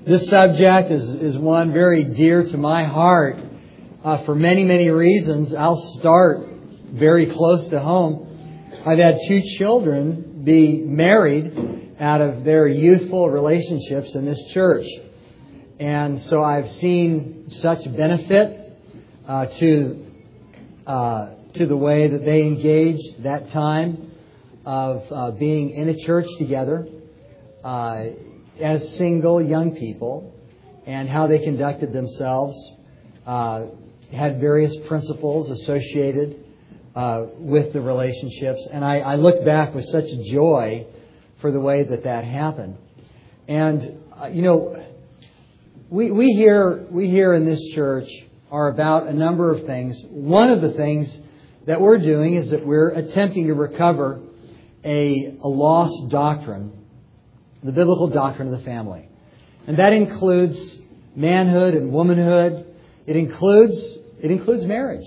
This subject is one very dear to my heart for many, many reasons. I'll start very close to home. I've had 2 children be married out of their youthful relationships in this church. And so I've seen such benefit to the way that they engaged that time of being in a church together as single young people, and how they conducted themselves, had various principles associated with the relationships. And I look back with such joy for the way that happened. And, we here in this church are about a number of things. One of the things that we're doing is that we're attempting to recover a lost doctrine, the biblical doctrine of the family. And that includes manhood and womanhood. It includes marriage.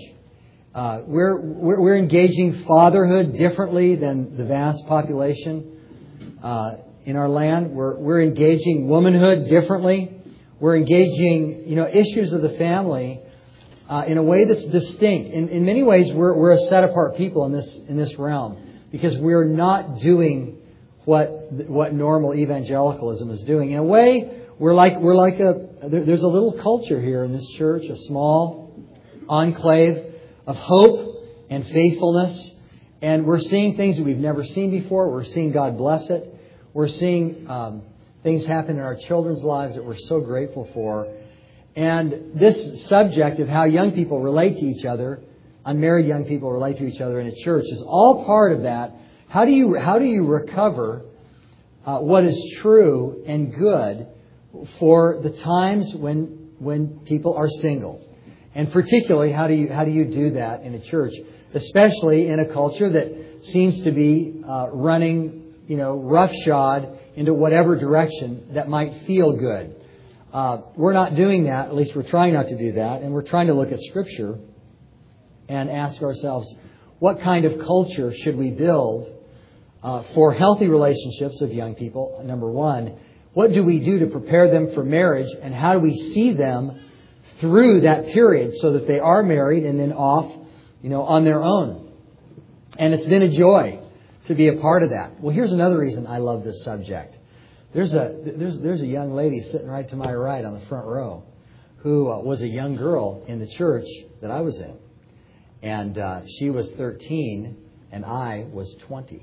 We're engaging fatherhood differently than the vast population in our land. We're engaging womanhood differently. We're engaging, issues of the family in a way that's distinct. In many ways, we're a set apart people in this realm, because we're not doing what normal evangelicalism is doing. In a way, there's a little culture here in this church, a small enclave of hope and faithfulness, and we're seeing things that we've never seen before. We're seeing God bless it. We're seeing things happen in our children's lives that we're so grateful for. And this subject of how young people relate to each other, unmarried young people relate to each other in a church, is all part of that. How do you recover what is true and good for the times when people are single? And particularly, how do you do that in a church, especially in a culture that seems to be running, roughshod into whatever direction that might feel good? We're not doing that. At least we're trying not to do that. And we're trying to look at Scripture and ask ourselves, what kind of culture should we build for healthy relationships of young people? Number one, what do we do to prepare them for marriage, and how do we see them through that period so that they are married and then off, on their own? And it's been a joy to be a part of that. Well, here's another reason I love this subject. There's a young lady sitting right to my right on the front row who was a young girl in the church that I was in. And she was 13 and I was 20.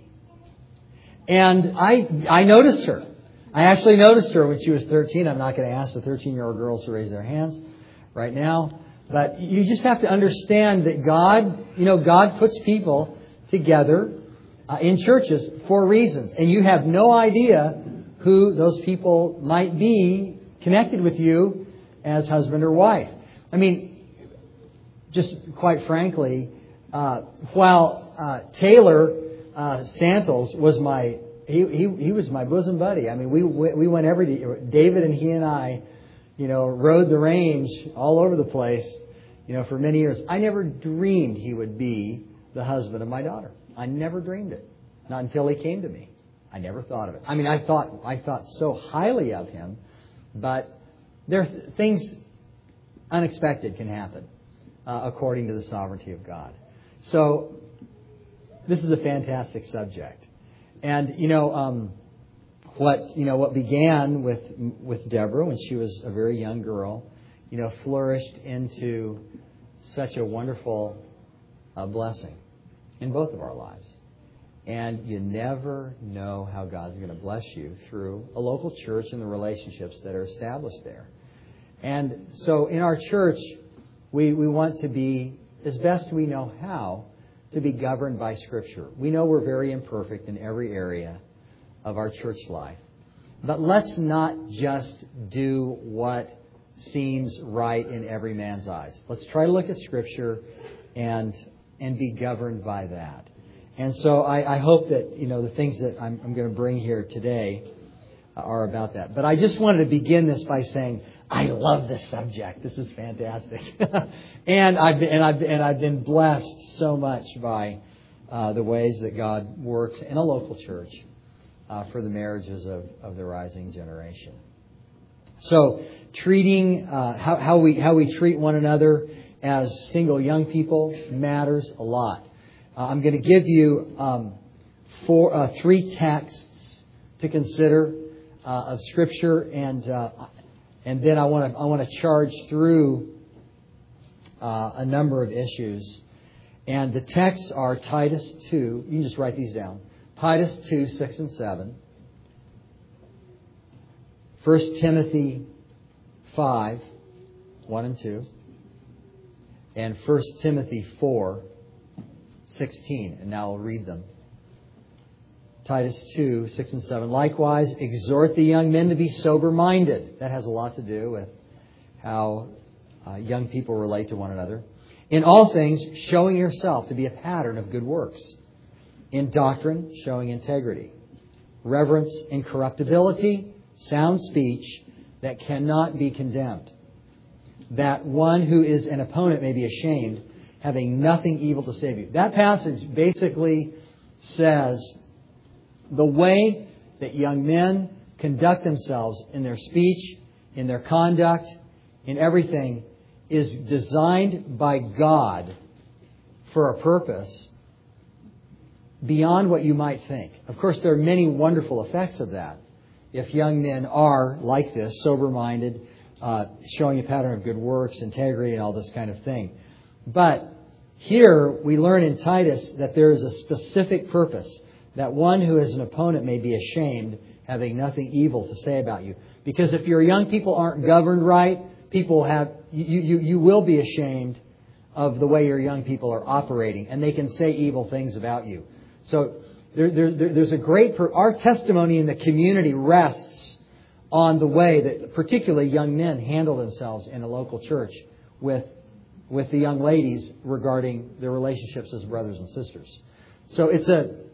And I noticed her. I actually noticed her when she was 13. I'm not going to ask the 13-year-old girls to raise their hands right now. But you just have to understand that God puts people together in churches for reasons. And you have no idea who those people might be connected with you as husband or wife. I mean, just quite frankly, while Taylor Santles was he was my bosom buddy. I mean, we went every day. David and he and I, rode the range all over the place, for many years. I never dreamed he would be the husband of my daughter. I never dreamed it. Not until he came to me. I never thought of it. I mean, I thought so highly of him, but things unexpected can happen according to the sovereignty of God. So this is a fantastic subject. And what began with Deborah when she was a very young girl, flourished into such a wonderful blessing in both of our lives. And you never know how God's going to bless you through a local church and the relationships that are established there. And so in our church, we want to be, as best we know how, to be governed by Scripture. We know we're very imperfect in every area of our church life. But let's not just do what seems right in every man's eyes. Let's try to look at Scripture and be governed by that. And so I hope that, the things that I'm going to bring here today are about that. But I just wanted to begin this by saying, I love this subject. This is fantastic. and I've been blessed so much by the ways that God works in a local church for the marriages of the rising generation. So treating how we treat one another as single young people matters a lot. I'm going to give you three texts to consider of Scripture, and then I want to charge through a number of issues. And the texts are Titus 2. You can just write these down. Titus 2, 6 and 7. 1 Timothy 5, 1 and 2. And 1 Timothy 4, 16. And now I'll read them. Titus 2, 6 and 7. Likewise, exhort the young men to be sober-minded. That has a lot to do with how young people relate to one another. In all things, showing yourself to be a pattern of good works. In doctrine, showing integrity. Reverence, incorruptibility, sound speech that cannot be condemned. That one who is an opponent may be ashamed, having nothing evil to say of you. That passage basically says the way that young men conduct themselves in their speech, in their conduct, in everything, is designed by God for a purpose beyond what you might think. Of course, there are many wonderful effects of that. If young men are like this, sober-minded, showing a pattern of good works, integrity, and all this kind of thing. But here we learn in Titus that there is a specific purpose, that one who is an opponent may be ashamed, having nothing evil to say about you. Because if your young people aren't governed right, people have you will be ashamed of the way your young people are operating, and they can say evil things about you. So there's a great... Our testimony in the community rests on the way that particularly young men handle themselves in a local church with the young ladies regarding their relationships as brothers and sisters. So it's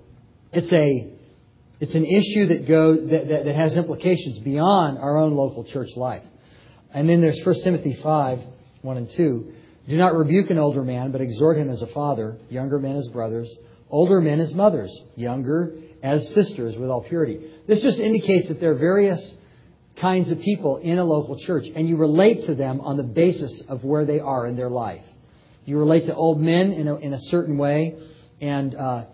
an issue that has implications beyond our own local church life. And then there's 1 Timothy 5, 1 and 2. Do not rebuke an older man, but exhort him as a father, younger men as brothers, older men as mothers, younger as sisters with all purity. This just indicates that there are various kinds of people in a local church, and you relate to them on the basis of where they are in their life. You relate to old men in a certain way, and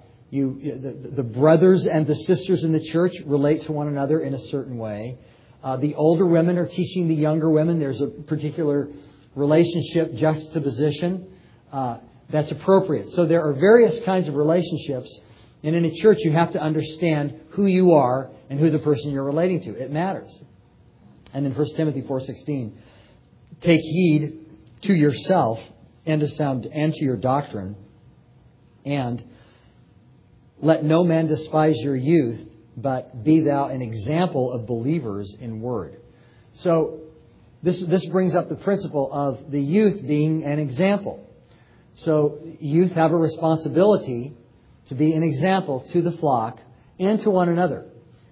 the brothers and the sisters in the church relate to one another in a certain way. The older women are teaching the younger women. There's a particular relationship juxtaposition that's appropriate. So there are various kinds of relationships. And in a church, you have to understand who you are and who the person you're relating to. It matters. And then 1 Timothy 4:16, take heed to yourself and to your doctrine, and let no man despise your youth, but be thou an example of believers in word. So this brings up the principle of the youth being an example. So youth have a responsibility to be an example to the flock and to one another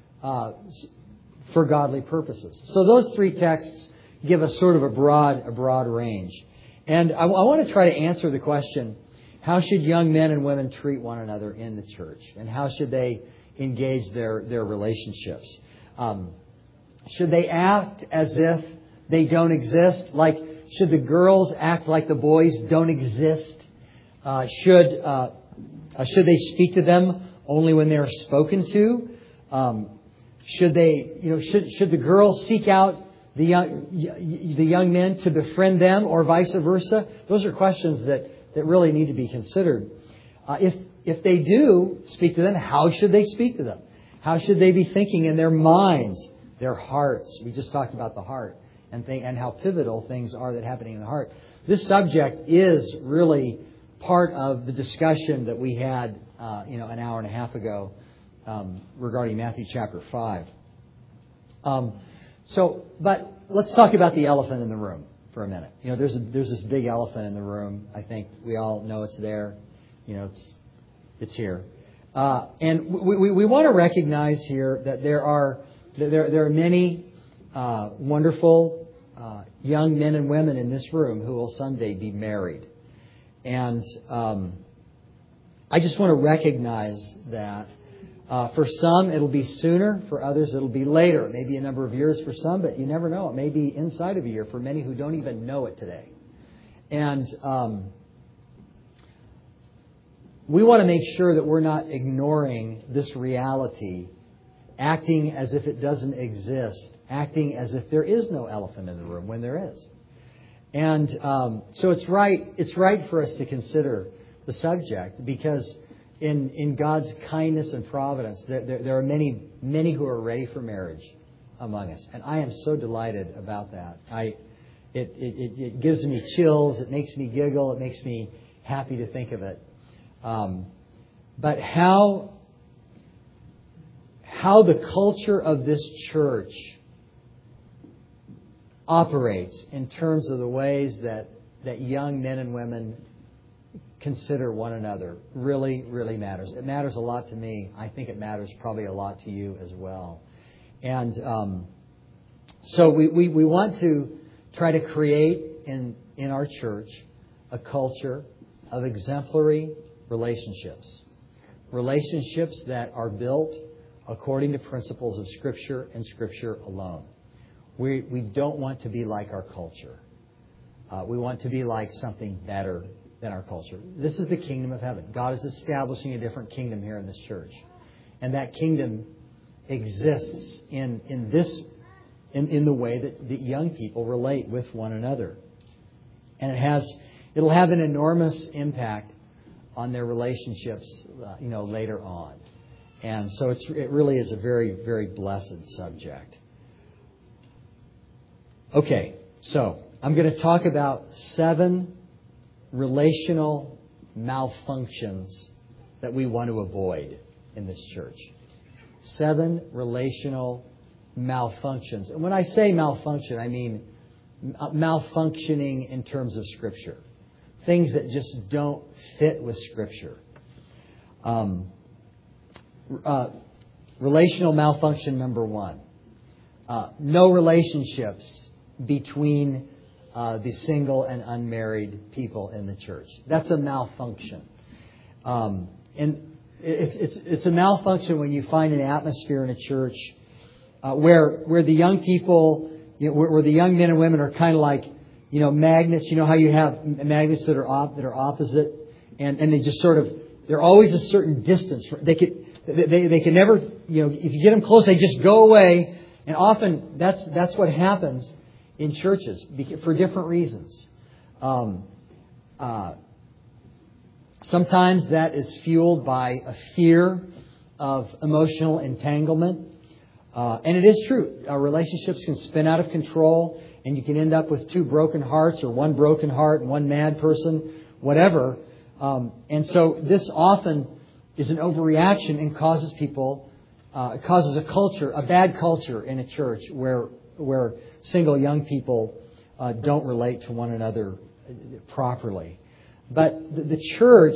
for godly purposes. So those three texts give us sort of a broad range. And I want to try to answer the question, how should young men and women treat one another in the church? And how should they engage their relationships? Should they act as if they don't exist? Like, should the girls act like the boys don't exist? Should they speak to them only when they are spoken to? Should the girls seek out the young men to befriend them, or vice versa? Those are questions that really need to be considered. If they do speak to them, how should they speak to them? How should they be thinking in their minds, their hearts? We just talked about the heart and how pivotal things are that happening in the heart. This subject is really part of the discussion that we had, an hour and a half ago regarding Matthew chapter 5. But let's talk about the elephant in the room for a minute. There's this big elephant in the room. I think we all know it's there. It's here, and we want to recognize here that there are many wonderful young men and women in this room who will someday be married, and I just want to recognize that For some, it'll be sooner. For others, it'll be later. Maybe a number of years for some, but you never know. It may be inside of a year for many who don't even know it today. And we want to make sure that we're not ignoring this reality, acting as if it doesn't exist, acting as if there is no elephant in the room when there is. And so it's right for us to consider the subject, because in God's kindness and providence, there are many who are ready for marriage among us. And I am so delighted about that. It gives me chills. It makes me giggle. It makes me happy to think of it. But how the culture of this church operates in terms of the ways that young men and women consider one another really, really matters. It matters a lot to me. I think it matters probably a lot to you as well. And so we want to try to create in our church a culture of exemplary relationships. Relationships that are built according to principles of Scripture and Scripture alone. We don't want to be like our culture. We want to be like something better than our culture. This is the kingdom of heaven. God is establishing a different kingdom here in this church. And that kingdom exists in the way that young people relate with one another. And it'll have an enormous impact on their relationships, later on. And so it really is a very, very blessed subject. Okay, so I'm going to talk about 7 relational malfunctions that we want to avoid in this church. 7 relational malfunctions. And when I say malfunction, I mean malfunctioning in terms of Scripture. Things that just don't fit with Scripture. Relational malfunction number 1. No relationships between the single and unmarried people in the church. That's a malfunction. And it's a malfunction when you find an atmosphere in a church where the young people, where the young men and women are kind of like, magnets. You know how you have magnets that are opposite, and they just sort of, they're always a certain distance. They can never, if you get them close, they just go away. And often that's what happens in churches for different reasons. Sometimes that is fueled by a fear of emotional entanglement. And it is true. Our relationships can spin out of control, and you can end up with 2 broken hearts, or 1 broken heart and 1 mad person, whatever. And so this often is an overreaction and causes a culture, a bad culture in a church where single young people don't relate to one another properly. But the church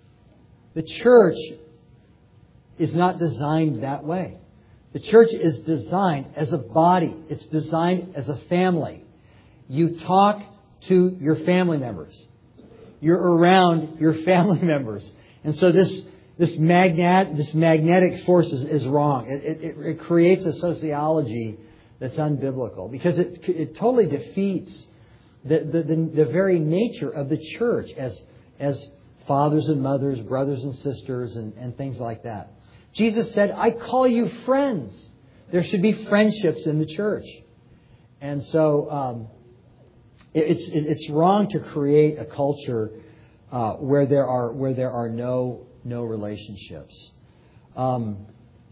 is not designed that way. The church is designed as a body. It's designed as a family. You talk to your family members. You're around your family members. And so this magnetic force is wrong. It creates a sociology that's unbiblical, because it totally defeats the very nature of the church as fathers and mothers, brothers and sisters, and things like that. Jesus said, I call you friends. There should be friendships in the church. And so it's wrong to create a culture where there are no relationships. And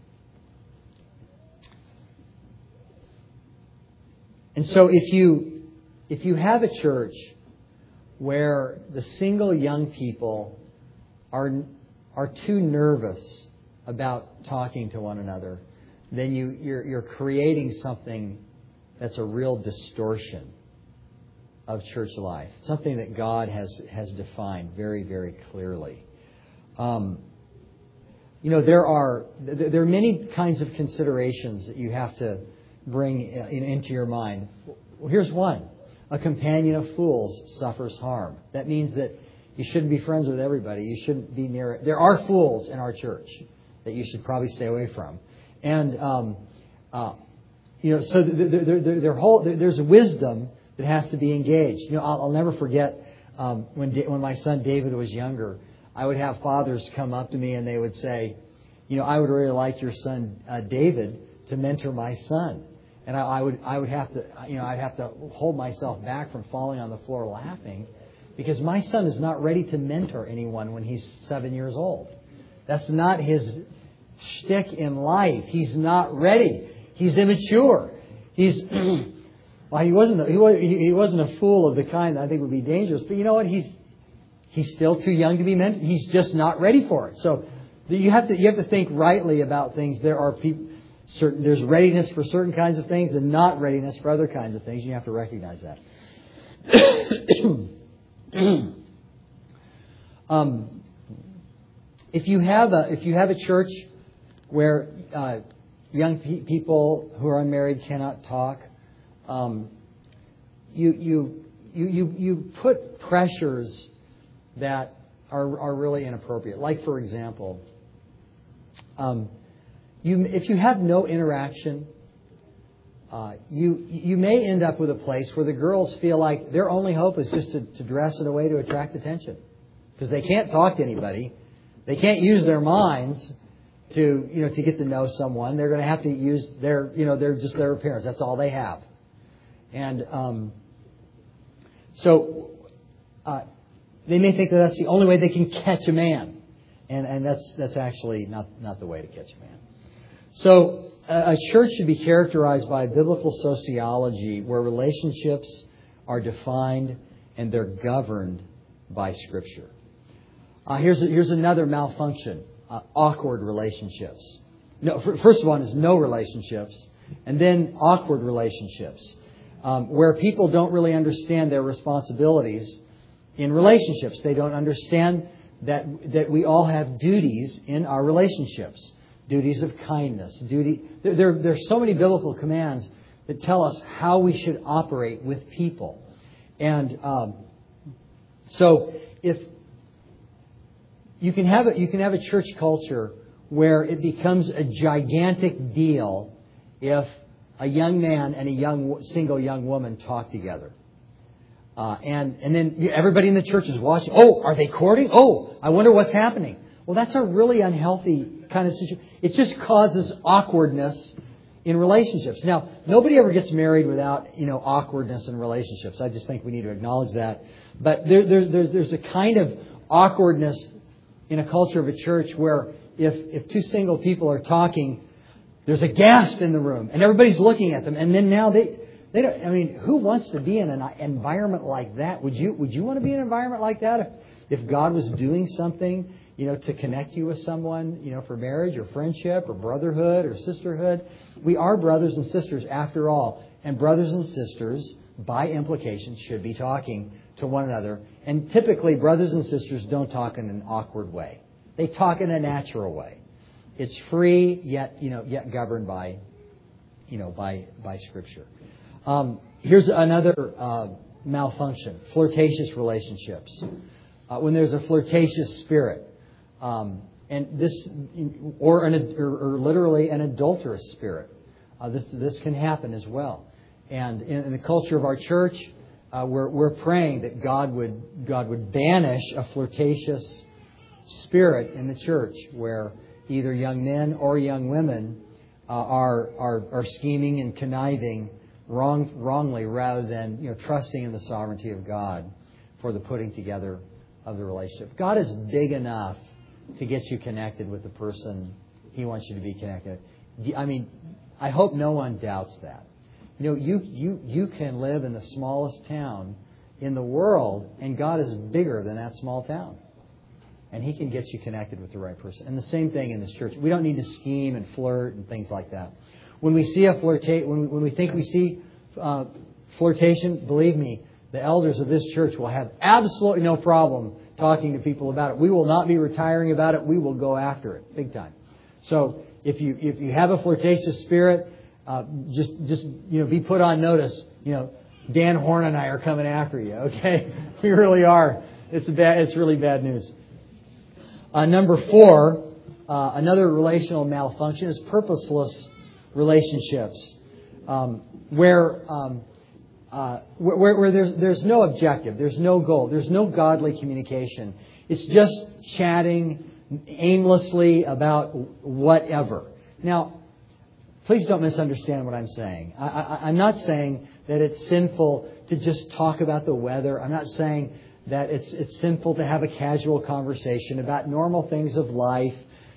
so if you have a church where the single young people are too nervous about talking to one another, then you're creating something that's a real distortion of church life, something that God has defined very, very clearly. There are many kinds of considerations that you have to bring into your mind. Well, here's one. A companion of fools suffers harm. That means that you shouldn't be friends with everybody. You shouldn't be near it. There are fools in our church. that you should probably stay away from. And, so there's wisdom that has to be engaged. I'll never forget when my son David was younger, I would have fathers come up to me and they would say, I would really like your son David to mentor my son. And I would have to, I'd have to hold myself back from falling on the floor laughing, because my son is not ready to mentor anyone when he's 7 years old. That's not his shtick in life. He's not ready. He's immature. He's well, he wasn't a fool of the kind that I think would be dangerous. But you know what? He's still too young to be mentored. He's just not ready for it. So you have to think rightly about things. There are people. There's readiness for certain kinds of things and not readiness for other kinds of things. You have to recognize that. If you have a church where young people who are unmarried cannot talk, you put pressures that are really inappropriate. Like, for example, if you have no interaction, you may end up with a place where the girls feel like their only hope is just to dress in a way to attract attention, because they can't talk to anybody, they can't use their minds to get to know someone. They're going to have to use their appearance. That's all they have, and so they may think that that's the only way they can catch a man, and that's actually not the way to catch a man. So a church should be characterized by biblical sociology where relationships are defined and they're governed by Scripture. Here's another malfunction, awkward relationships. No, first one is no relationships, and then awkward relationships, where people don't really understand their responsibilities in relationships. They don't understand that we all have duties in our relationships. Duties of kindness. There's so many biblical commands that tell us how we should operate with people. And so if you can have a church culture where it becomes a gigantic deal if a young man and a single young woman talk together. And then everybody in the church is watching. Oh, are they courting? Oh, I wonder what's happening. Well, that's a really unhealthy kind of situation. It just causes awkwardness in relationships. Now, nobody ever gets married without, awkwardness in relationships. I just think we need to acknowledge that. But there's a kind of awkwardness in a culture of a church where if two single people are talking, there's a gasp in the room and everybody's looking at them. And then now they don't. I mean, who wants to be in an environment like that? Would you want to be in an environment like that if God was doing something, to connect you with someone, for marriage or friendship or brotherhood or sisterhood? We are brothers and sisters after all. And brothers and sisters, by implication, should be talking to one another. And typically, brothers and sisters don't talk in an awkward way. They talk in a natural way. It's free, yet governed by Scripture. Here's another malfunction: flirtatious relationships. When there's a flirtatious spirit, and this, or literally an adulterous spirit, this can happen as well. And in the culture of our church, we're praying that God would banish a flirtatious spirit in the church, where either young men or young women are scheming and conniving wrongly, rather than trusting in the sovereignty of God for the putting together of the relationship. God is big enough to get you connected with the person He wants you to be connected. I mean, I hope no one doubts that. You can live in the smallest town in the world, and God is bigger than that small town. And He can get you connected with the right person. And the same thing in this church. We don't need to scheme and flirt and things like that. When we see when we think we see flirtation, believe me, the elders of this church will have absolutely no problem talking to people about it. We will not be retiring about it. We will go after it big time. So if you have a flirtatious spirit, just be put on notice. Dan Horn and I are coming after you. Okay, we really are. It's really bad news. Number 4, another relational malfunction is purposeless relationships, where there's no objective, there's no goal, there's no godly communication. It's just chatting aimlessly about whatever. Now, please don't misunderstand what I'm saying. I'm not saying that it's sinful to just talk about the weather. I'm not saying that it's sinful to have a casual conversation about normal things of life,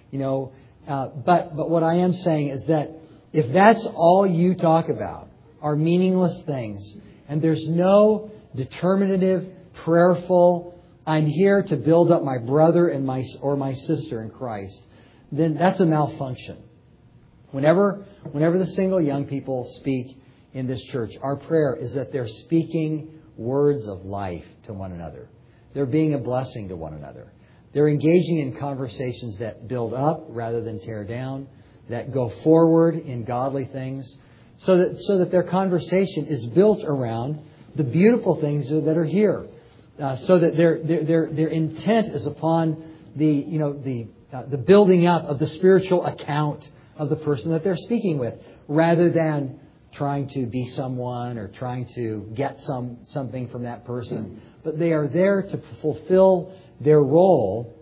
But what I am saying is that if that's all you talk about are meaningless things, and there's no determinative, prayerful, I'm here to build up my brother and my sister in Christ, then that's a malfunction. Whenever the single young people speak in this church, our prayer is that they're speaking words of life to one another. They're being a blessing to one another. They're engaging in conversations that build up rather than tear down, that go forward in godly things, so that their conversation is built around the beautiful things that are here, so that their intent is upon the building up of the spiritual account of the person that they're speaking with, rather than trying to be someone or trying to get something from that person. But they are there to fulfill their role,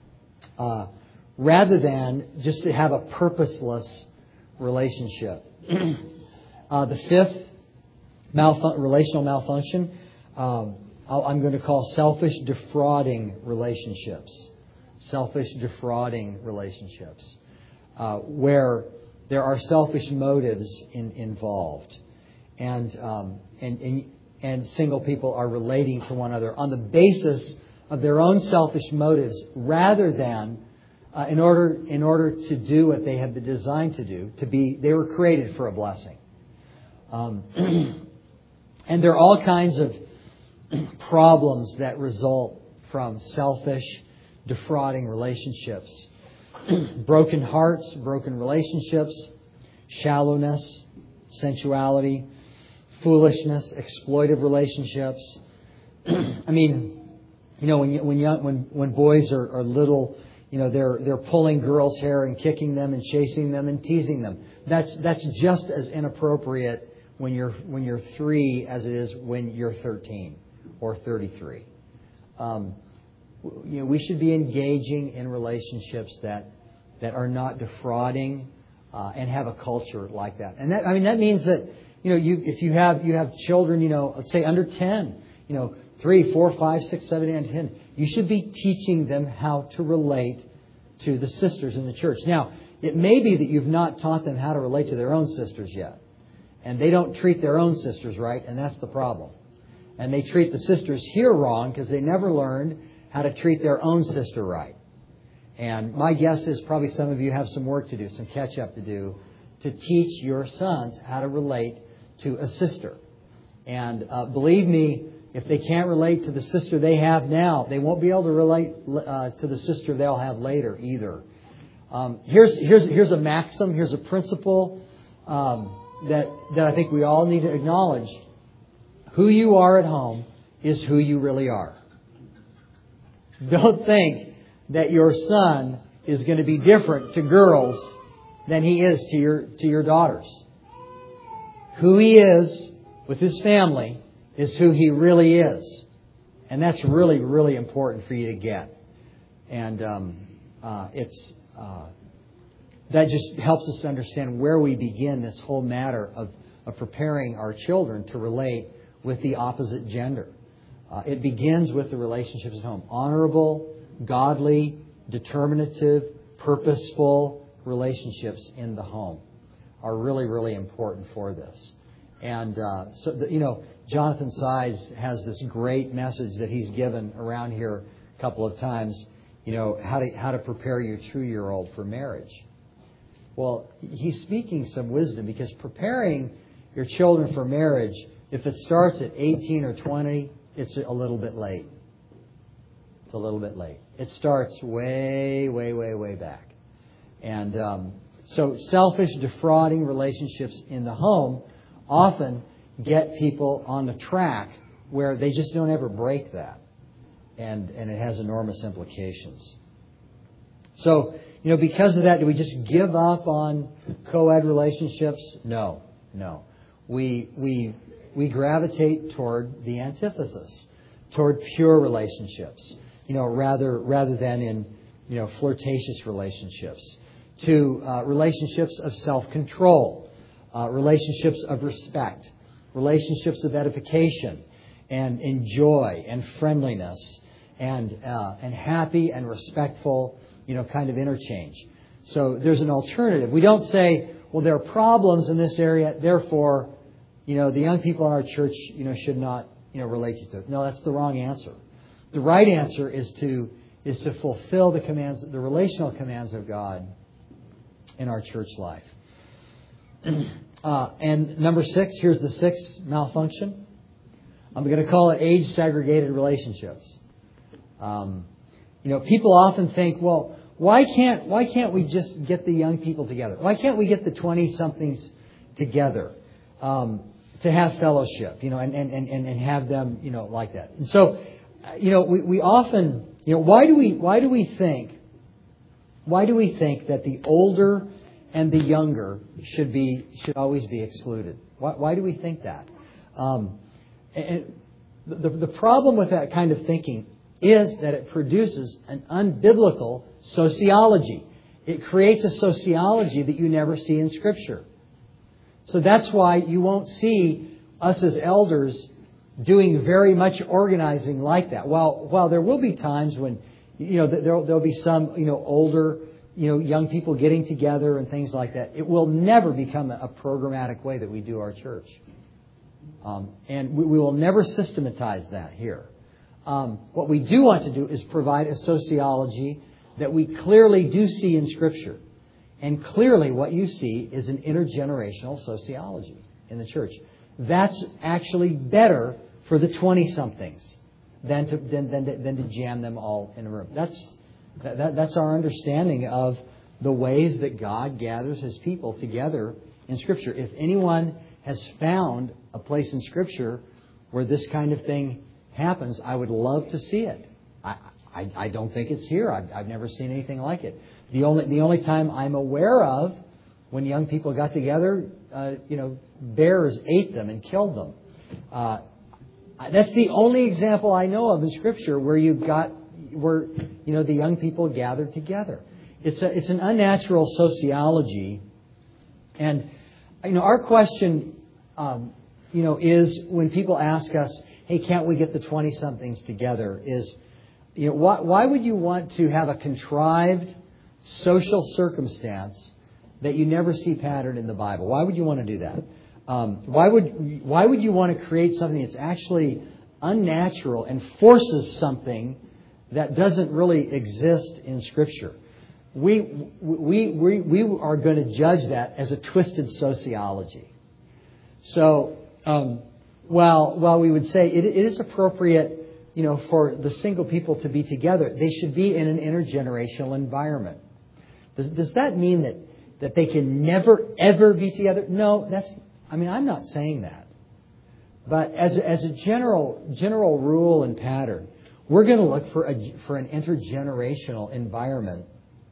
rather than just to have a purposeless relationship. The fifth relational malfunction, I'm going to call selfish defrauding relationships. Selfish defrauding relationships, where there are selfish motives involved, and single people are relating to one another on the basis of their own selfish motives, rather than in order to do what they have been designed to do. They were created for a blessing, and there are all kinds of problems that result from selfish, defrauding relationships. Broken hearts, broken relationships, shallowness, sensuality, foolishness, exploitive relationships. I mean, when boys are little, they're pulling girls' hair and kicking them and chasing them and teasing them. That's just as inappropriate when you're 3 as it is when you're 13 or 33. We should be engaging in relationships that are not defrauding, and have a culture like that. And that means that if you have children, let's say under 10, 3, 4, 5, 6, 7, 8, and 10, you should be teaching them how to relate to the sisters in the church. Now, it may be that you've not taught them how to relate to their own sisters yet, and they don't treat their own sisters right, and that's the problem. And they treat the sisters here wrong because they never learned how to treat their own sister right. And my guess is probably some of you have some work to do, some catch up to do, to teach your sons how to relate to a sister. And believe me, if they can't relate to the sister they have now, they won't be able to relate to the sister they'll have later either. Here's a maxim, here's a principle that I think we all need to acknowledge. Who you are at home is who you really are. Don't think that your son is going to be different to girls than he is to your daughters. Who he is with his family is who he really is. And that's really, really important for you to get. And that just helps us to understand where we begin this whole matter of preparing our children to relate with the opposite gender. It begins with the relationships at home. Honorable, godly, determinative, purposeful relationships in the home are really, really important for this. And Jonathan Sides has this great message that he's given around here a couple of times. How to prepare your 2-year-old for marriage. Well, he's speaking some wisdom, because preparing your children for marriage, if it starts at 18 or 20, it's a little bit late. It's a little bit late. It starts way, way, way, way back. And so selfish, defrauding relationships in the home often get people on the track where they just don't ever break that. And it has enormous implications. So, because of that, do we just give up on co-ed relationships? No. We gravitate toward the antithesis, toward pure relationships, rather than in, flirtatious relationships, to relationships of self-control, relationships of respect, relationships of edification and joy and friendliness and happy and respectful, kind of interchange. So there's an alternative. We don't say, well, there are problems in this area, therefore, the young people in our church, should not, relate to it. No, that's the wrong answer. The right answer is to fulfill the commands, the relational commands of God in our church life. And number 6, here's the 6th malfunction. I'm going to call it age-segregated relationships. People often think, well, why can't we just get the young people together? Why can't we get the 20-somethings together to have fellowship, and have them, like that? And so, we often, why do we think that the older and the younger should always be excluded? Why do we think that? And the problem with that kind of thinking is that it produces an unbiblical sociology. It creates a sociology that you never see in Scripture. So that's why you won't see us as elders doing very much organizing like that. While there will be times when, there'll be some, older, young people getting together and things like that, it will never become a programmatic way that we do our church. And we will never systematize that here. What we do want to do is provide a sociology that we clearly do see in Scripture. And clearly what you see is an intergenerational sociology in the church. That's actually better for the 20-somethings than to jam them all in a room. That's our understanding of the ways that God gathers His people together in Scripture. If anyone has found a place in Scripture where this kind of thing happens, I would love to see it. I don't think it's here. I've never seen anything like it. The only time I'm aware of when young people got together, bears ate them and killed them. That's the only example I know of in Scripture where the young people gathered together. It's an unnatural sociology, and our question, is when people ask us, "Hey, can't we get the 20-somethings together?" Is why would you want to have a contrived social circumstance that you never see patterned in the Bible? Why would you want to do that? Why would you want to create something that's actually unnatural and forces something that doesn't really exist in Scripture? We are going to judge that as a twisted sociology. So while we would say it is appropriate, for the single people to be together, they should be in an intergenerational environment. Does that mean that they can never ever be together? No, I'm not saying that. But as a general rule and pattern, we're going to look for an intergenerational environment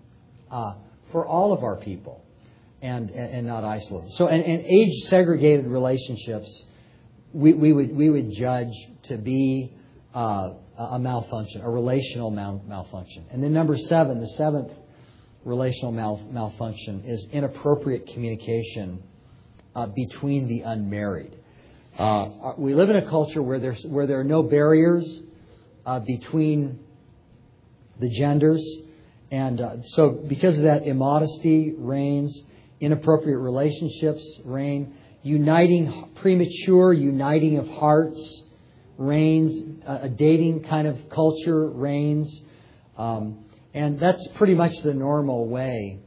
for all of our people, and not isolated. So, and age segregated relationships, we would judge to be a malfunction, a relational malfunction. And then number 7, the 7th relational malfunction is inappropriate communication between the unmarried. We live in a culture where there are no barriers between the genders, and so because of that, immodesty reigns, inappropriate relationships reign, premature uniting of hearts reigns, a dating kind of culture reigns, and that's pretty much the normal way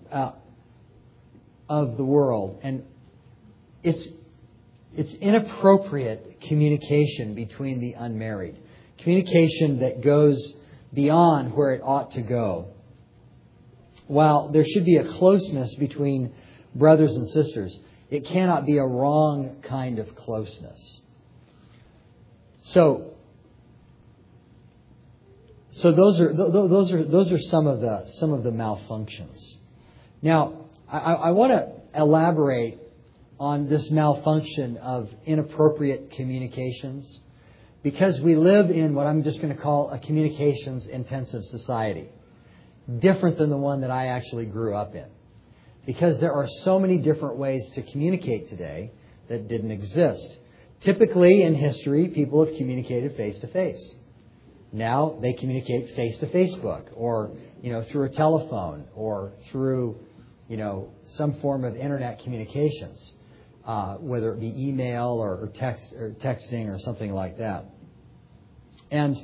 of the world. And it's inappropriate communication between the unmarried, communication that goes beyond where it ought to go. While there should be a closeness between brothers and sisters, it cannot be a wrong kind of closeness. So So those are some of the malfunctions. Now, I want to elaborate on this malfunction of inappropriate communications, because we live in what I'm just going to call a communications-intensive society, different than the one that I actually grew up in. Because there are so many different ways to communicate today that didn't exist. Typically, in history, people have communicated face-to-face. Now, they communicate face-to Facebook, or through a telephone, or through some form of internet communications, whether it be email or texting or something like that. And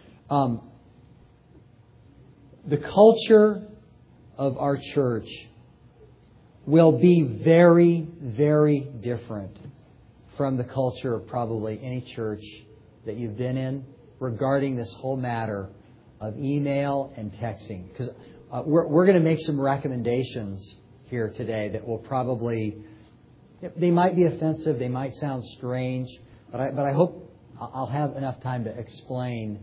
the culture of our church will be very, very different from the culture of probably any church that you've been in regarding this whole matter of email and texting. Because we're going to make some recommendations here today that will probably, they might be offensive, they might sound strange, but I hope I'll have enough time to explain,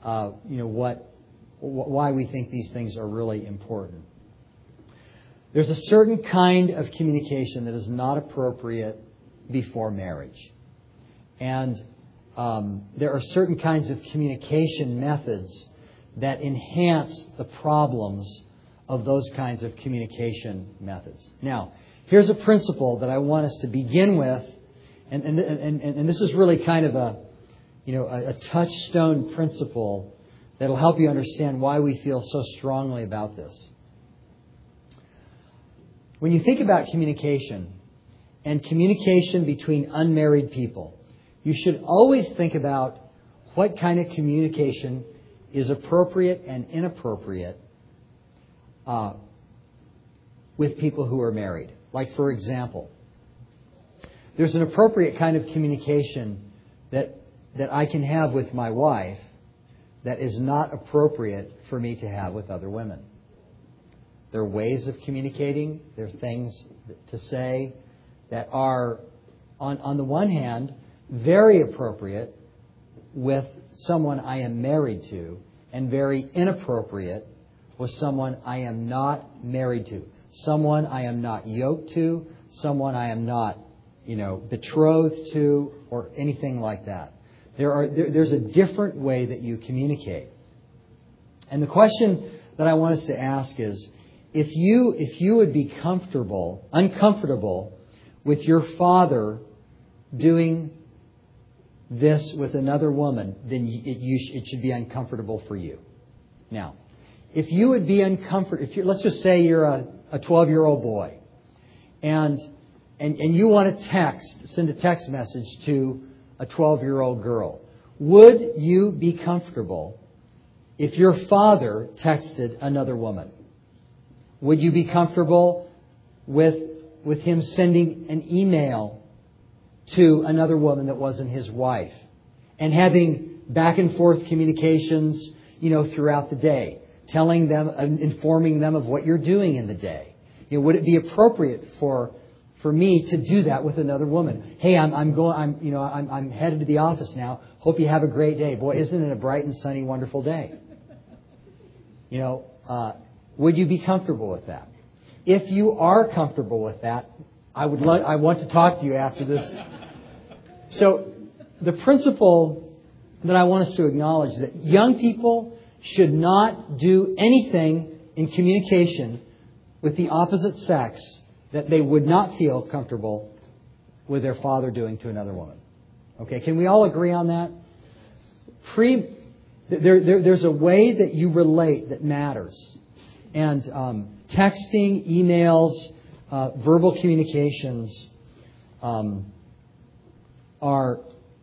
why we think these things are really important. There's a certain kind of communication that is not appropriate before marriage. And there are certain kinds of communication methods that enhance the problems of those kinds of communication methods. Now, here's a principle that I want us to begin with, and this is really kind of a touchstone principle that will help you understand why we feel so strongly about this. When you think about communication and communication between unmarried people, you should always think about what kind of communication is appropriate and inappropriate with people who are married. Like, for example, there's an appropriate kind of communication that I can have with my wife that is not appropriate for me to have with other women. There are ways of communicating. There are things to say that are, on the one hand, very appropriate with someone I am married to, and very inappropriate with someone I am not married to, someone I am not yoked to, someone I am not, betrothed to, or anything like that. There's a different way that you communicate. And the question that I want us to ask is, if you would be uncomfortable with your father doing this with another woman, then it should be uncomfortable for you. Now, if you would be uncomfortable, let's just say you're a 12-year-old boy, and you want to send a text message to a 12-year-old girl, would you be comfortable if your father texted another woman? Would you be comfortable with him sending an email to another woman that wasn't his wife, and having back and forth communications, throughout the day, telling them, informing them of what you're doing in the day? Would it be appropriate for me to do that with another woman? Hey, I'm headed to the office now. Hope you have a great day. Boy, isn't it a bright and sunny, wonderful day? Would you be comfortable with that? If you are comfortable with that, I want to talk to you after this. So, the principle that I want us to acknowledge is that young people should not do anything in communication with the opposite sex that they would not feel comfortable with their father doing to another woman. Okay, can we all agree on that? There's a way that you relate that matters. And texting, emails, verbal communications are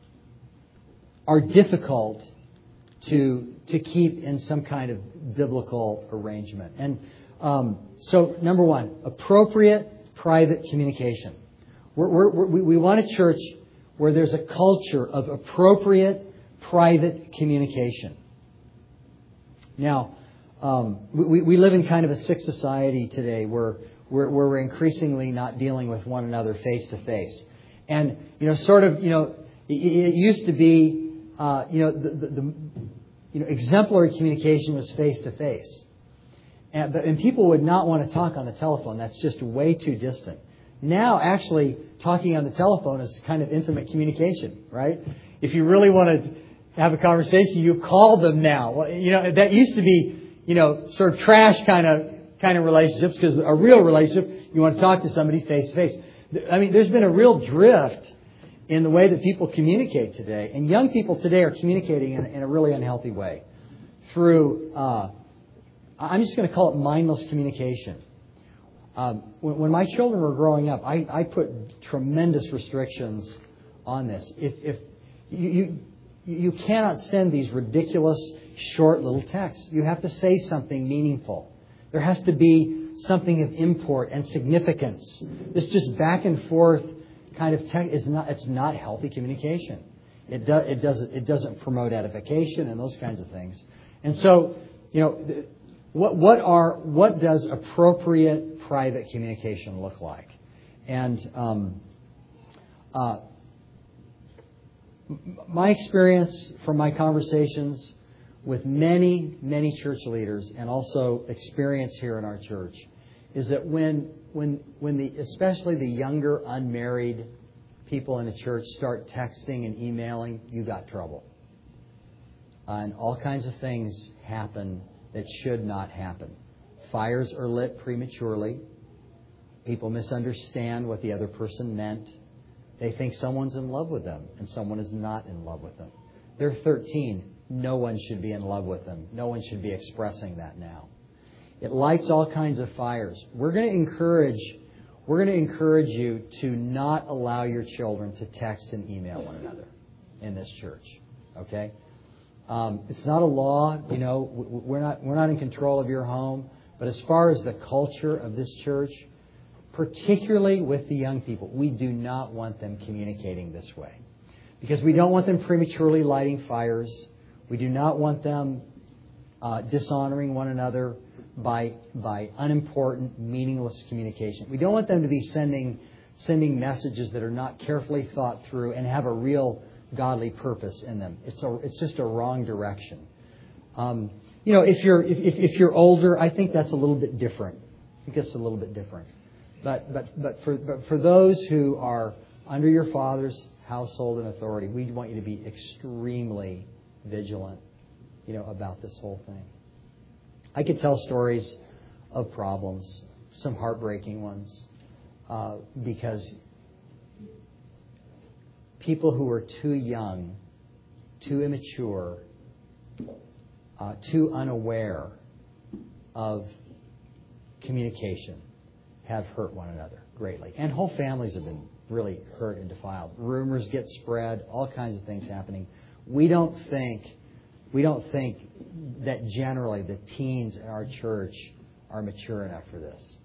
difficult to keep in some kind of biblical arrangement. And so, number one, appropriate private communication. We want a church where there's a culture of appropriate private communication. Now, we live in kind of a sick society today where we're increasingly not dealing with one another face to face. And, it used to be, exemplary communication was face to face. And people would not want to talk on the telephone. That's just way too distant. Now, actually, talking on the telephone is kind of intimate communication, right? If you really want to have a conversation, you call them now. Well, that used to be, sort of trash kind of relationships, because a real relationship, you want to talk to somebody face to face. I mean, there's been a real drift in the way that people communicate today. And young people today are communicating in a really unhealthy way through, I'm just going to call it mindless communication. When my children were growing up, I put tremendous restrictions on this. If you cannot send these ridiculous short little texts. You have to say something meaningful. There has to be something of import and significance. This just back and forth kind of text it's not healthy communication. It doesn't promote edification and those kinds of things. And so, what does appropriate private communication look like? And my experience from my conversations with many, many church leaders, and also experience here in our church, is that when especially the younger unmarried people in a church start texting and emailing, you got trouble. And all kinds of things happen that should not happen. Fires are lit prematurely. People misunderstand what the other person meant. They think someone's in love with them, and someone is not in love with them. They're 13. No one should be in love with them. No one should be expressing that now. It lights all kinds of fires. We're going to encourage you to not allow your children to text and email one another in this church. Okay? It's not a law. We're not in control of your home. But as far as the culture of this church, particularly with the young people, we do not want them communicating this way, because we don't want them prematurely lighting fires. We do not want them dishonoring one another by unimportant, meaningless communication. We don't want them to be sending messages that are not carefully thought through and have a real godly purpose in them. It's just a wrong direction. If you're older, I think that's a little bit different. I think it's a little bit different. But for those who are under your father's household and authority, we want you to be extremely vigilant, about this whole thing. I could tell stories of problems, some heartbreaking ones, because people who are too young, too immature, too unaware of communication have hurt one another greatly. And whole families have been really hurt and defiled. Rumors get spread, all kinds of things happening. We don't think that generally the teens in our church are mature enough for this.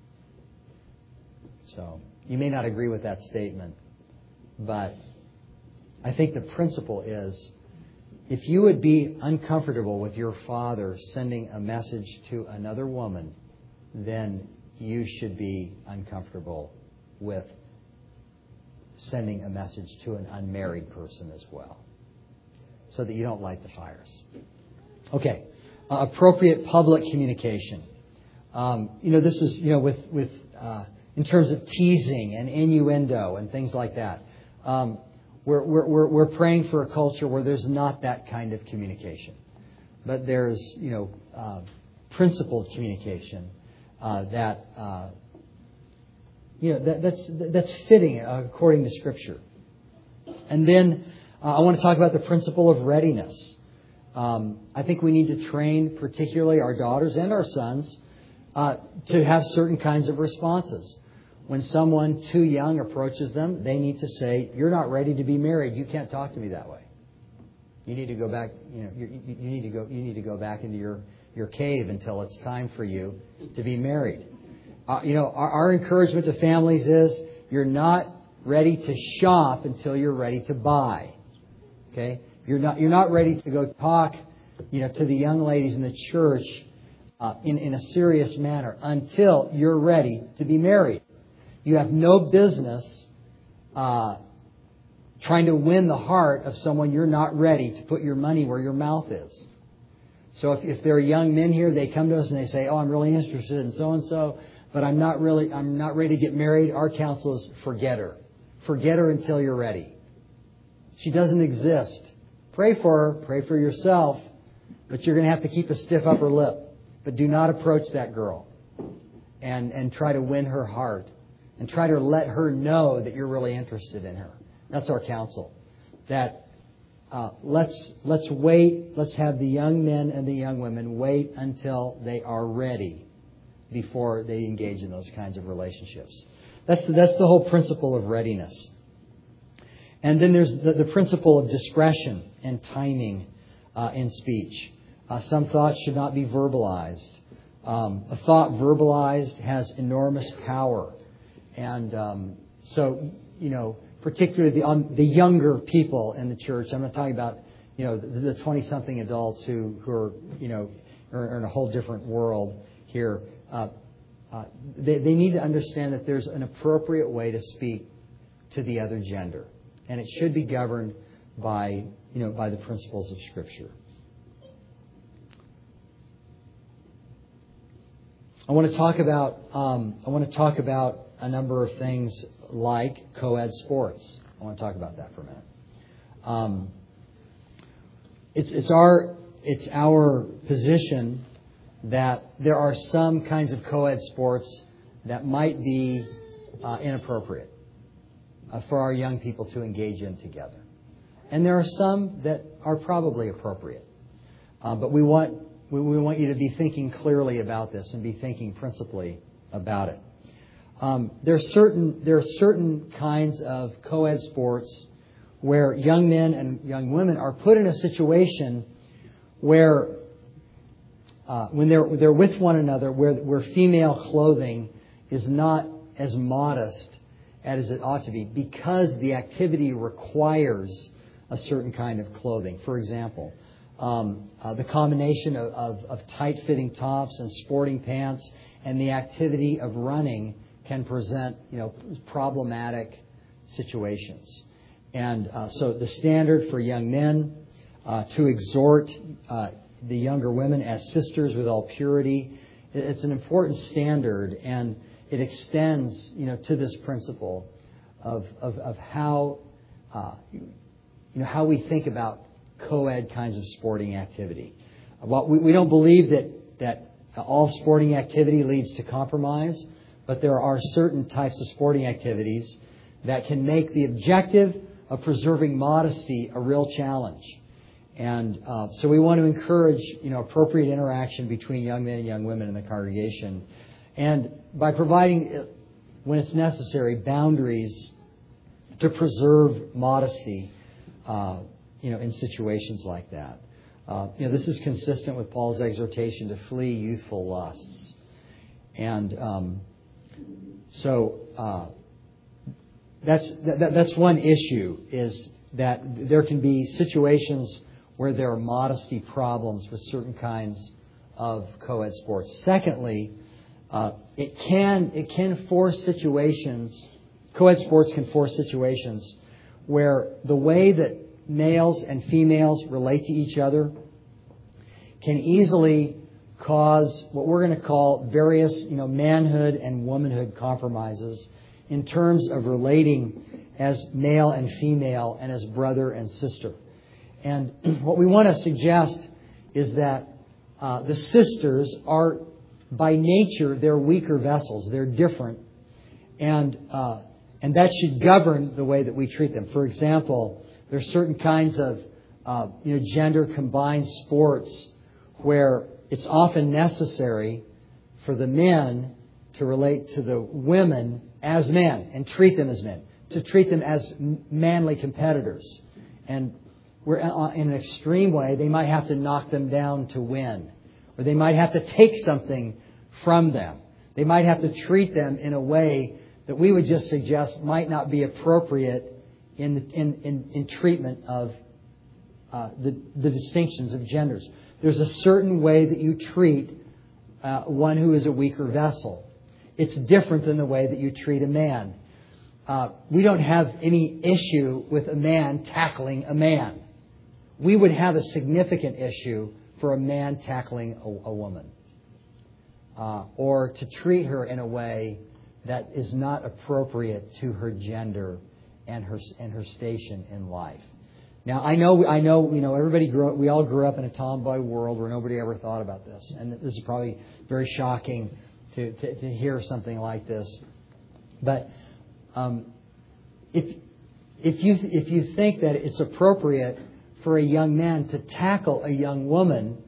So you may not agree with that statement, but I think the principle is, if you would be uncomfortable with your father sending a message to another woman, then you should be uncomfortable with sending a message to an unmarried person as well, so that you don't light the fires. Okay, appropriate public communication. This is with in terms of teasing and innuendo and things like that. We're praying for a culture where there's not that kind of communication, but there's principled communication that's fitting according to Scripture. And then I want to talk about the principle of readiness. I think we need to train particularly our daughters and our sons to have certain kinds of responses. When someone too young approaches them, they need to say, "You're not ready to be married. You can't talk to me that way. You need to go back. You need to go back into your cave until it's time for you to be married." Our encouragement to families is, you're not ready to shop until you're ready to buy. Okay, you're not ready to go talk, to the young ladies in the church in a serious manner until you're ready to be married. You have no business trying to win the heart of someone you're not ready to put your money where your mouth is. So if there are young men here, they come to us and they say, "Oh, I'm really interested in so-and-so, but I'm not ready to get married." Our counsel is forget her. Forget her until you're ready. She doesn't exist. Pray for her. Pray for yourself. But you're going to have to keep a stiff upper lip. But do not approach that girl and try to win her heart. And try to let her know that you're really interested in her. That's our counsel. That let's wait. Let's have the young men and the young women wait until they are ready before they engage in those kinds of relationships. That's the whole principle of readiness. And then there's the principle of discretion and timing in speech. Some thoughts should not be verbalized. A thought verbalized has enormous power. And so, particularly the younger people in the church, I'm not talking about, the 20-something adults who are, are in a whole different world here. They need to understand that there's an appropriate way to speak to the other gender. And it should be governed by the principles of Scripture. I want to talk about a number of things like co-ed sports. I want to talk about that for a minute. It's our position that there are some kinds of co-ed sports that might be inappropriate for our young people to engage in together. And there are some that are probably appropriate. But we want you to be thinking clearly about this and be thinking principally about it. There are certain kinds of co-ed sports where young men and young women are put in a situation where when they're with one another, where female clothing is not as modest as it ought to be, because the activity requires a certain kind of clothing. For example, the combination of tight-fitting tops and sporting pants and the activity of running can present, problematic situations. And so the standard for young men to exhort the younger women as sisters with all purity, it's an important standard, and it extends, to this principle of how how we think about co-ed kinds of sporting activity. We don't believe that all sporting activity leads to compromise, but there are certain types of sporting activities that can make the objective of preserving modesty a real challenge. And so we want to encourage, appropriate interaction between young men and young women in the congregation, and by providing, when it's necessary, boundaries to preserve modesty, in situations like that. This is consistent with Paul's exhortation to flee youthful lusts. And so that's one issue, is that there can be situations where there are modesty problems with certain kinds of co-ed sports. Secondly, it can force situations, co-ed sports can force situations where the way that males and females relate to each other can easily cause what we're going to call various, manhood and womanhood compromises in terms of relating as male and female and as brother and sister. And what we want to suggest is that the sisters are, by nature, they're weaker vessels. They're different. And that should govern the way that we treat them. For example, there are certain kinds of gender-combined sports where it's often necessary for the men to relate to the women as men and treat them as men, to treat them as manly competitors. And where in an extreme way, they might have to knock them down to win, or they might have to take something from them. They might have to treat them in a way that we would just suggest might not be appropriate in treatment of the distinctions of genders. There's a certain way that you treat one who is a weaker vessel. It's different than the way that you treat a man. We don't have any issue with a man tackling a man. We would have a significant issue for a man tackling a woman, or to treat her in a way that is not appropriate to her gender and her station in life. Now, I know, we all grew up in a tomboy world where nobody ever thought about this, and this is probably very shocking to hear something like this. But if you think that it's appropriate for a young man to tackle a young woman,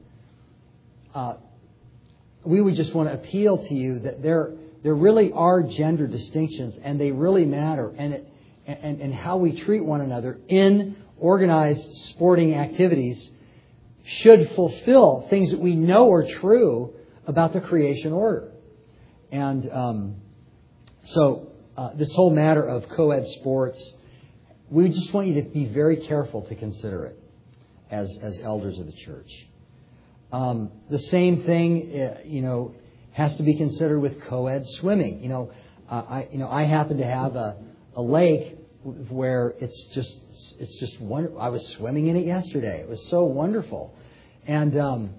we would just want to appeal to you that there really are gender distinctions, and they really matter, and how we treat one another in organized sporting activities should fulfill things that we know are true about the creation order. And so this whole matter of co-ed sports, we just want you to be very careful to consider it as elders of the church. The same thing, has to be considered with co-ed swimming. I happen to have a lake where it's just wonderful. I was swimming in it yesterday. It was so wonderful, and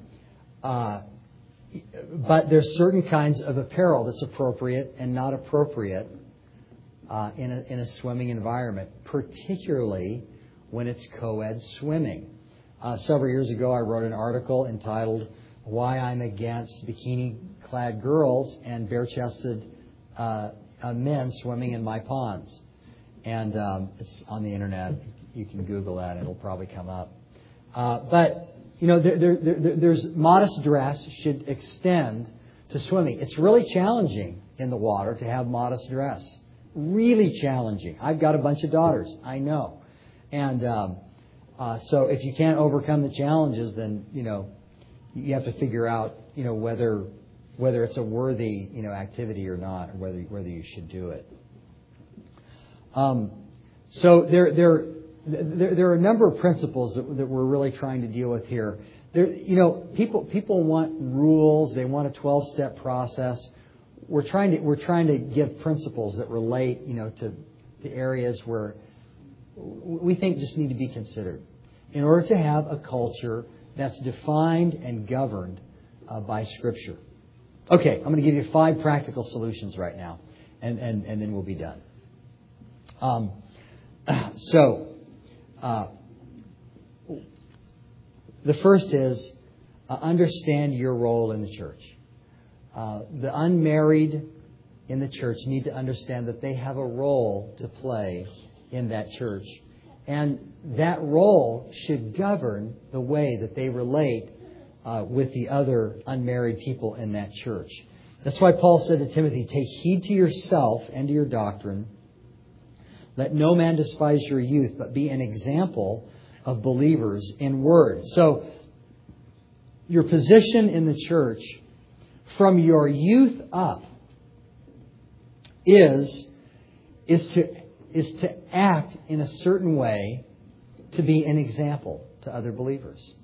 but there's certain kinds of apparel that's appropriate and not appropriate in a swimming environment, particularly when it's co-ed swimming. Several years ago, I wrote an article entitled "Why I'm Against Bikini-Clad Girls and Bare-Chested Men Swimming in My Ponds." And it's on the internet. You can Google that, and it'll probably come up. But there's modest dress should extend to swimming. It's really challenging in the water to have modest dress. Really challenging. I've got a bunch of daughters. I know. And so if you can't overcome the challenges, then you have to figure out whether it's a worthy activity or not, or whether you should do it. So there are a number of principles that we're really trying to deal with here. People want rules. They want a 12-step process. We're trying to give principles that relate, to the areas where we think just need to be considered in order to have a culture that's defined and governed by Scripture. Okay, I'm going to give you 5 practical solutions right now, and then we'll be done. The first is understand your role in the church. The unmarried in the church need to understand that they have a role to play in that church. And that role should govern the way that they relate with the other unmarried people in that church. That's why Paul said to Timothy, "Take heed to yourself and to your doctrine. Let no man despise your youth, but be an example of believers in word." So, your position in the church from your youth up is to act in a certain way to be an example to other believers.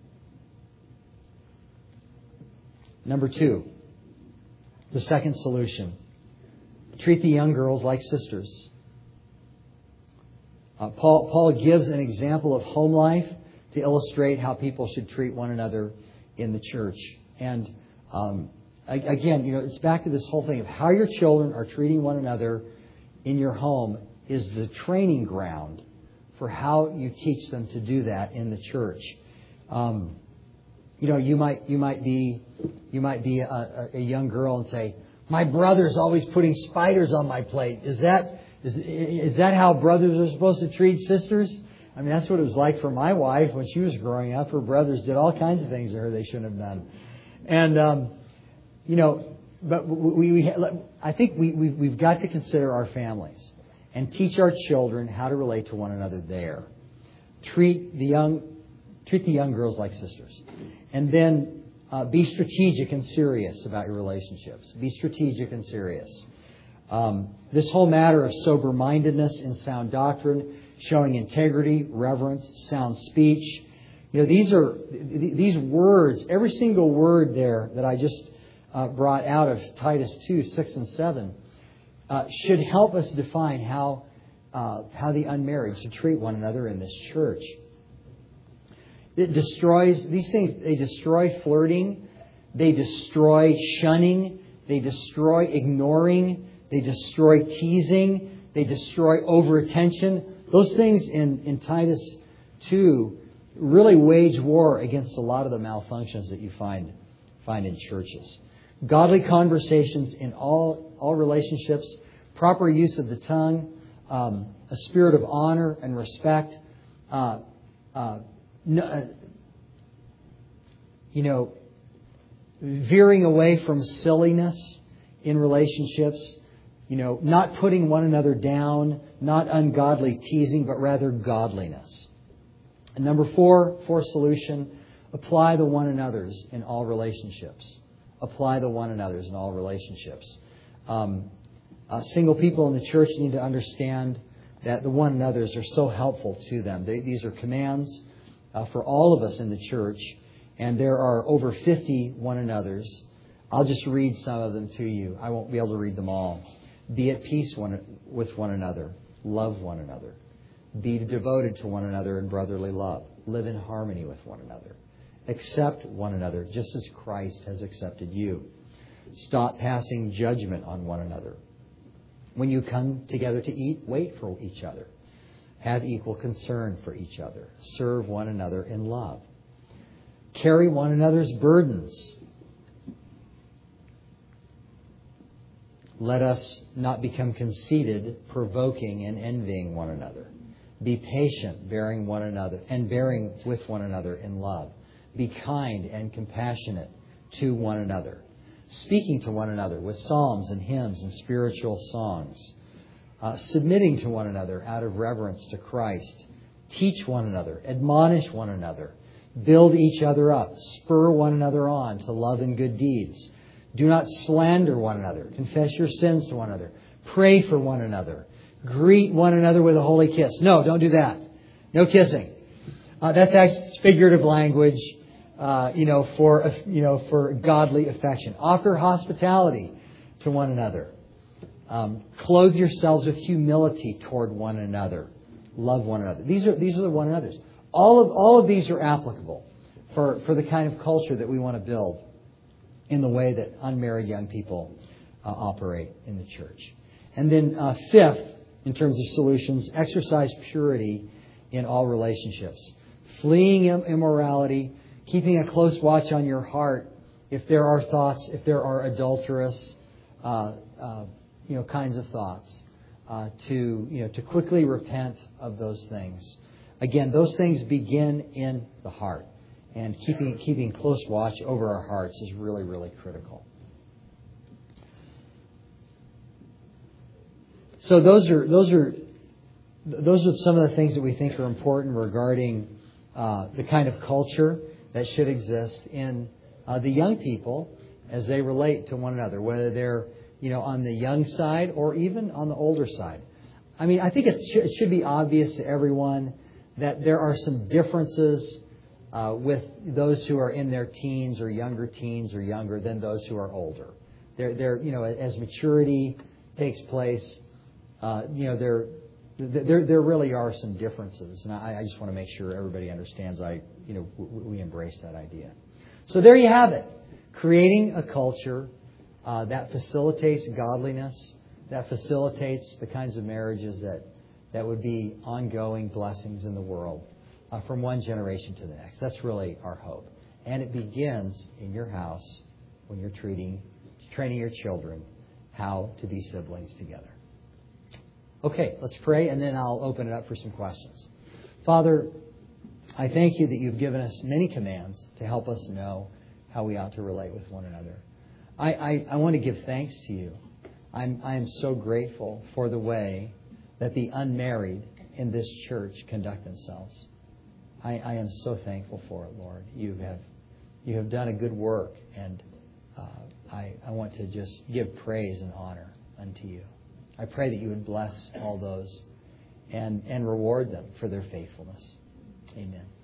Number 2, the second solution: treat the young girls like sisters. Paul gives an example of home life to illustrate how people should treat one another in the church. And again, it's back to this whole thing of how your children are treating one another in your home is the training ground for how you teach them to do that in the church. You might be a young girl and say, "My brother's always putting spiders on my plate. Is that how brothers are supposed to treat sisters?" I mean, that's what it was like for my wife when she was growing up. Her brothers did all kinds of things to her they shouldn't have done. And, but I think we've got to consider our families and teach our children how to relate to one another there. Treat the young girls like sisters. And then be strategic and serious about your relationships. Be strategic and serious. This whole matter of sober-mindedness and sound doctrine, showing integrity, reverence, sound speech. These words, every single word there that I just brought out of Titus 2:6 and 7, should help us define how the unmarried should treat one another in this church. It destroys these things. They destroy flirting. They destroy shunning. They destroy ignoring. They destroy teasing. They destroy overattention. Those things in Titus 2 really wage war against a lot of the malfunctions that you find in churches. Godly conversations in all relationships, proper use of the tongue, a spirit of honor and respect, veering away from silliness in relationships, not putting one another down, not ungodly teasing, but rather godliness. And number fourth solution, apply the one another's in all relationships. Apply the one another's in all relationships. Single people in the church need to understand that the one another's are so helpful to them. These are commands for all of us in the church, and there are over 50 one another's. I'll just read some of them to you. I won't be able to read them all. Be at peace with one another. Love one another. Be devoted to one another in brotherly love. Live in harmony with one another. Accept one another just as Christ has accepted you. Stop passing judgment on one another. When you come together to eat, wait for each other. Have equal concern for each other. Serve one another in love. Carry one another's burdens. Let us not become conceited, provoking, and envying one another. Be patient, bearing with one another in love. Be kind and compassionate to one another, speaking to one another with psalms and hymns and spiritual songs, submitting to one another out of reverence to Christ. Teach one another, admonish one another, build each other up, spur one another on to love and good deeds. Do not slander one another. Confess your sins to one another. Pray for one another. Greet one another with a holy kiss. No, don't do that. No kissing. That's actually figurative language, for godly affection. Offer hospitality to one another. Clothe yourselves with humility toward one another. Love one another. These are the one another's. All of these are applicable for the kind of culture that we want to build in the way that unmarried young people operate in the church. And then fifth, in terms of solutions, exercise purity in all relationships. Fleeing immorality, keeping a close watch on your heart if there are thoughts, if there are adulterous kinds of thoughts, to quickly repent of those things. Again, those things begin in the heart. And keeping close watch over our hearts is really, really critical. So those are some of the things that we think are important regarding the kind of culture that should exist in the young people as they relate to one another, whether they're on the young side or even on the older side. I mean, I think it should be obvious to everyone that there are some differences with those who are in their teens or younger than those who are older. As maturity takes place, there really are some differences, and I just want to make sure everybody understands. We embrace that idea. So there you have it, creating a culture that facilitates godliness, that facilitates the kinds of marriages that would be ongoing blessings in the world. From one generation to the next. That's really our hope. And it begins in your house when you're training your children how to be siblings together. Okay, let's pray, and then I'll open it up for some questions. Father, I thank you that you've given us many commands to help us know how we ought to relate with one another. I want to give thanks to you. I am so grateful for the way that the unmarried in this church conduct themselves. I am so thankful for it, Lord. You have done a good work, and I want to just give praise and honor unto you. I pray that you would bless all those and reward them for their faithfulness. Amen.